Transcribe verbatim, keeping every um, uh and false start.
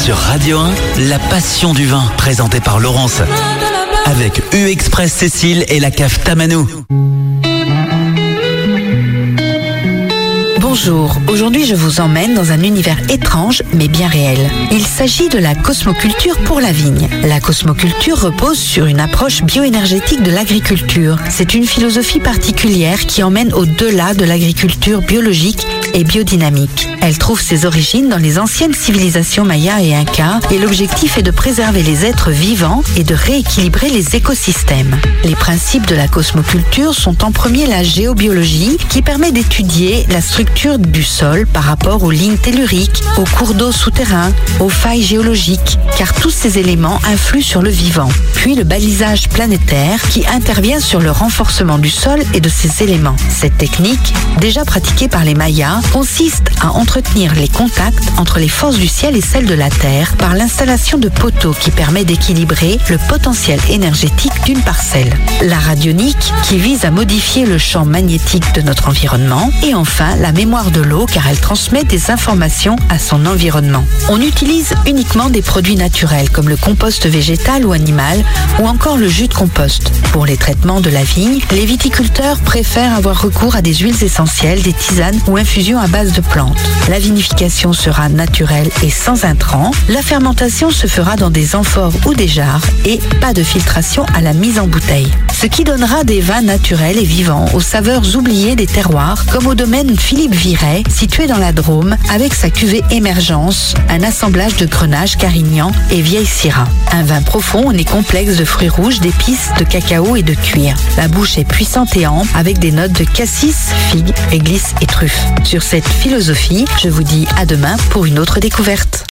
Sur Radio un, la passion du vin, présentée par Laurence. Avec U-Express Cécile et la cave Tamanou. Bonjour, aujourd'hui je vous emmène dans un univers étrange mais bien réel. Il s'agit de la cosmoculture pour la vigne. La cosmoculture repose sur une approche bioénergétique de l'agriculture. C'est une philosophie particulière qui emmène au-delà de l'agriculture biologique et biodynamique. Elle trouve ses origines dans les anciennes civilisations mayas et incas et l'objectif est de préserver les êtres vivants et de rééquilibrer les écosystèmes. Les principes de la cosmoculture sont en premier la géobiologie qui permet d'étudier la structure du sol par rapport aux lignes telluriques, aux cours d'eau souterrains, aux failles géologiques, car tous ces éléments influent sur le vivant. Puis le balisage planétaire qui intervient sur le renforcement du sol et de ses éléments. Cette technique, déjà pratiquée par les Mayas, consiste à entretenir les contacts entre les forces du ciel et celles de la terre par l'installation de poteaux qui permet d'équilibrer le potentiel énergétique d'une parcelle. La radionique qui vise à modifier le champ magnétique de notre environnement et enfin la mémoire de l'eau car elle transmet des informations à son environnement. On utilise uniquement des produits naturels comme le compost végétal ou animal ou encore le jus de compost. Pour les traitements de la vigne, les viticulteurs préfèrent avoir recours à des huiles essentielles, des tisanes ou infusions à base de plantes. La vinification sera naturelle et sans intrants. La fermentation se fera dans des amphores ou des jarres et pas de filtration à la mise en bouteille. Ce qui donnera des vins naturels et vivants aux saveurs oubliées des terroirs comme au domaine Philippe Viret, situé dans la Drôme, avec sa cuvée Émergence, un assemblage de Grenache, Carignan et Vieille Syrah. Un vin profond au nez complexe de fruits rouges, d'épices, de cacao et de cuir. La bouche est puissante et ample, avec des notes de cassis, figues, réglisse et truffes. Sur cette philosophie, je vous dis à demain pour une autre découverte.